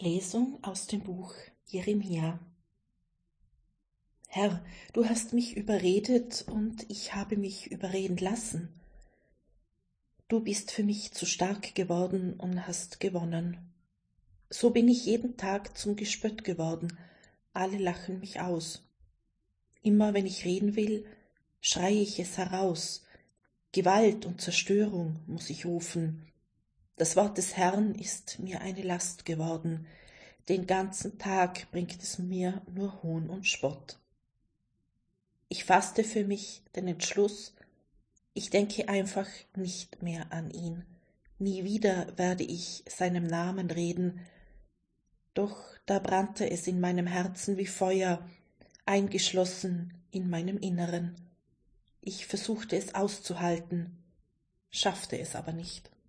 Lesung aus dem Buch Jeremia. Herr, du hast mich überredet und ich habe mich überreden lassen. Du bist für mich zu stark geworden und hast gewonnen. So bin ich jeden Tag zum Gespött geworden, alle lachen mich aus. Immer wenn ich reden will, schreie ich es heraus. Gewalt und Zerstörung muss ich rufen. Das Wort des Herrn ist mir eine Last geworden. Den ganzen Tag bringt es mir nur Hohn und Spott. Ich fasste für mich den Entschluss, ich denke einfach nicht mehr an ihn. Nie wieder werde ich seinem Namen reden. Doch da brannte es in meinem Herzen wie Feuer, eingeschlossen in meinem Inneren. Ich versuchte es auszuhalten, schaffte es aber nicht.